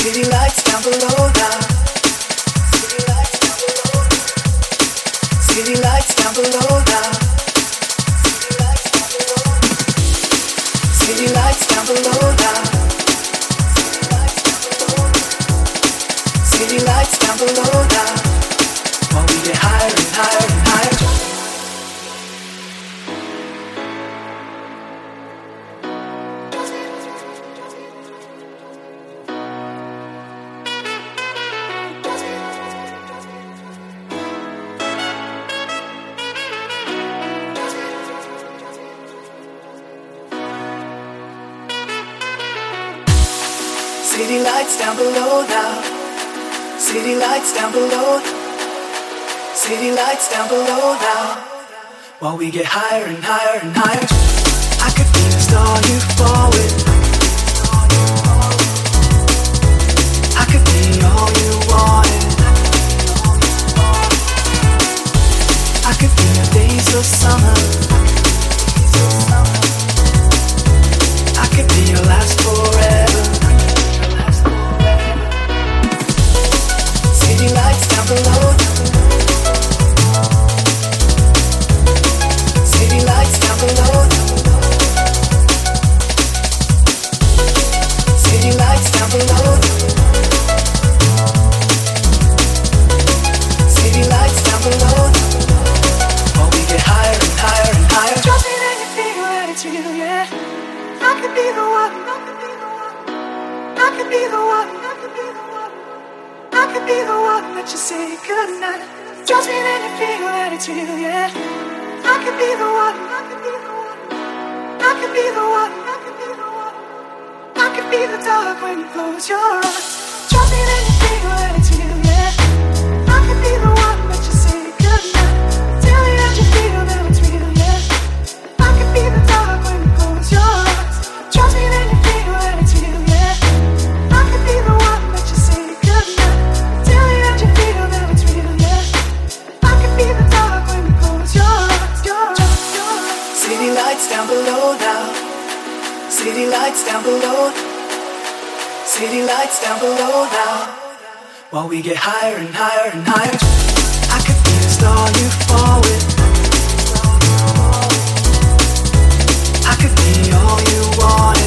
City lights down below now. City lights down below now. City lights down below now. City lights down below now. While we get higher and higher and higher. City lights down below now. City lights down below. City lights down below now. While we get higher and higher and higher. I could be the star you fall with. I could be all you wanted. I could be your days of summer. I could be your last forever. City lights down below. City lights down below. City lights down below. City lights down below. While we get higher and higher and higher. Trust me that you feel that it's real, yeah. I could be the one. I could be the one. I could be the one. I could be the one. I could be the one that you say goodnight. Trust me that you feel that it's real, yeah. I could be the one. I could be the one. I could be the one. I could be the one. I could be the dark when you close your eyes. Trust me that you feel that it's real, yeah. I could be the one that you say goodnight. Tell me that you feel that it's real, yeah. I could be the dark when you close your eyes. Trust me that you feel that it's real, yeah. I could be the one that you say goodnight. Tell me that you feel that it's real, yeah. I could be the dark when you close your eyes, your eyes. City lights down below now. City lights down below. City lights down below now. While we get higher and higher and higher. I could be the star you fall with. I could be all you want.